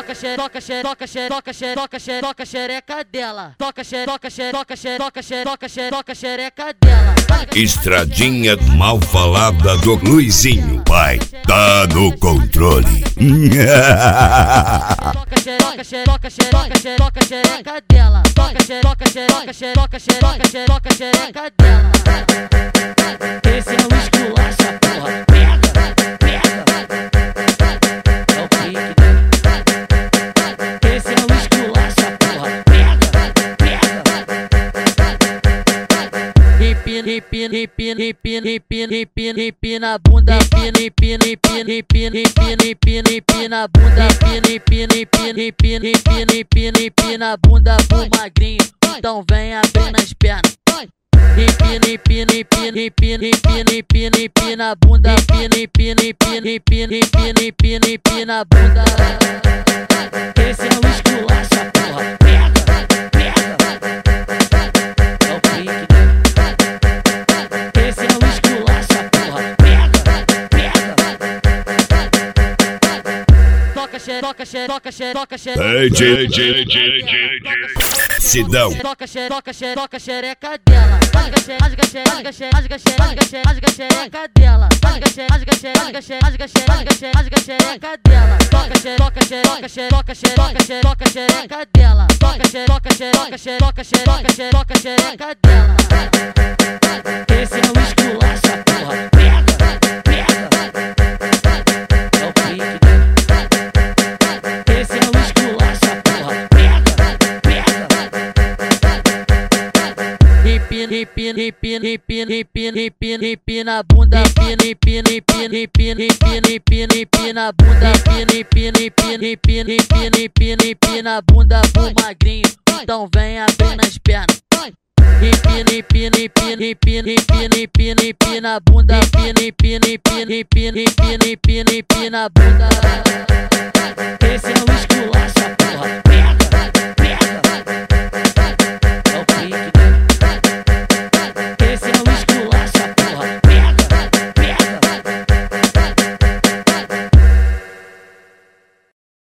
toca xereca dela. Toca xereca dela. Estradinha mal falada do Luizinho, pai, tá no controle. Toca xereca dela. Toca xereca dela. Esse é o esculacha, porra. Pega. É o pique. Esse é o esculacha, porra. Pega. Empina a bunda, empina a bunda, empina a bunda pro magrinho. Então vem abrir nas pernas. Empina a bunda, empina a bunda. Esse é o esculacha, porra. Pega. É o pique. Esse é o esculacha, porra. Pega. Toca Sidão. Toca xereca dela. Rasga xereca dela. Rasga xereca dela. Toca xereca dela. Toca xereca dela. Esse é o esculacha, porra. Pega. É o pique. Esse é o esculacha, porra. Pega. Empina a bunda, empina a bunda, empina a bunda pro magrinho. Então vem abrir nas pernas. Empina a bunda, empina a bunda. Esse é o